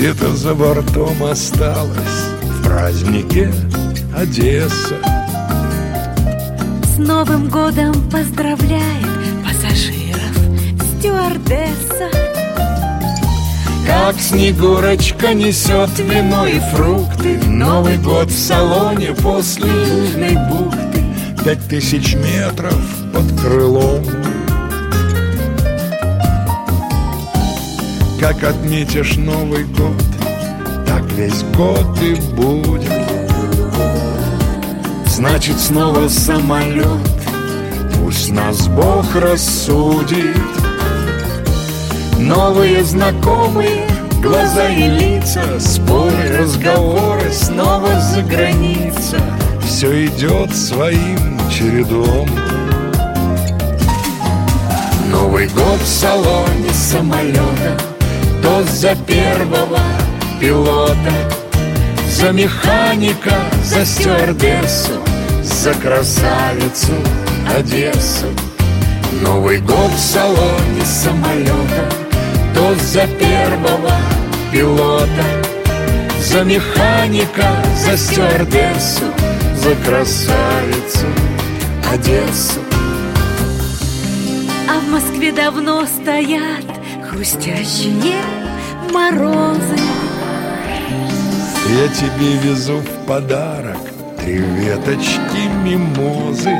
где-то за бортом осталась в празднике Одесса. С Новым годом поздравляет пассажиров стюардесса. Как Снегурочка несет вино и фрукты, Новый год в салоне после Южной бухты. 5000 метров под крылом. Как отметишь Новый год, так весь год и будет. Значит, снова самолет, пусть нас Бог рассудит. Новые знакомые глаза и лица, споры, разговоры, снова за граница. Все идет своим чередом. Новый год в салоне самолета, тост за первого пилота, за механика, за стюардессу, за красавицу Одессу. Новый год в салоне самолета, тост за первого пилота, за механика, за стюардессу, за красавицу Одессу. А в Москве давно стоят хрустящие морозы. Я тебе везу в подарок 3 веточки мимозы.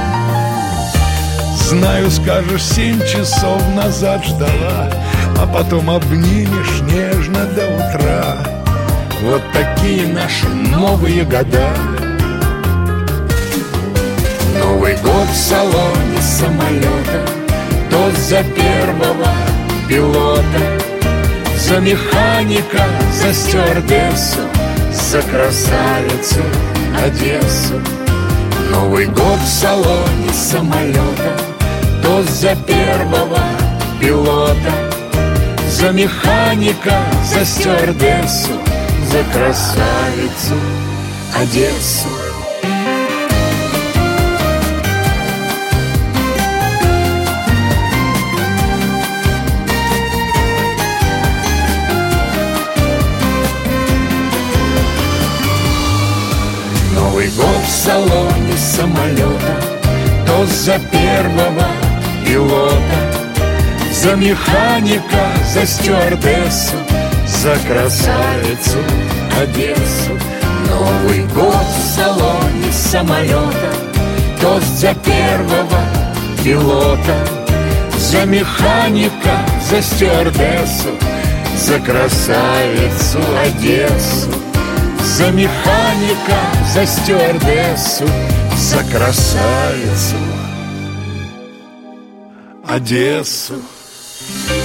Знаю, скажешь, 7 часов назад ждала, а потом обнимешь нежно до утра. Вот такие наши новые года. Новый год в салоне самолета, тост за первого пилота, за механика, за стюардессу, за красавицу Одессу. Новый год в салоне самолета, тост за первого пилота, за механика, за стюардессу, за красавицу Одессу. Новый год в салоне самолета, тост за первого пилота, за механика, за стюардессу, за красавицу Одессу. Новый год в салоне самолета, тост за первого пилота, за механика, за стюардессу, за красавицу Одессу. За механика, за стюардессу, за красавицу Одессу.